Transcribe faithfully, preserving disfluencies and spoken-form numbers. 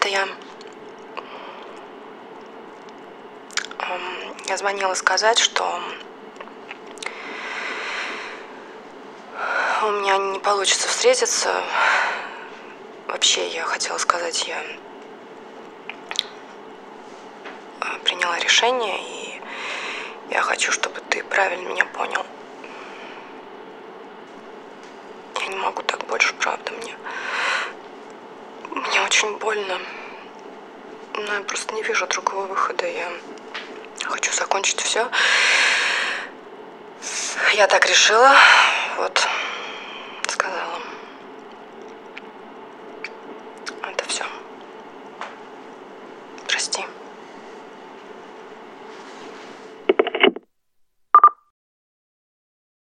это я... Я звонила сказать, что у меня не получится встретиться. Вообще, я хотела сказать, я приняла решение, и я хочу, чтобы ты правильно меня понял. Я не могу так больше, правда, мне... Мне очень больно. Но я просто не вижу другого выхода. Я хочу закончить все. Я так решила. Вот.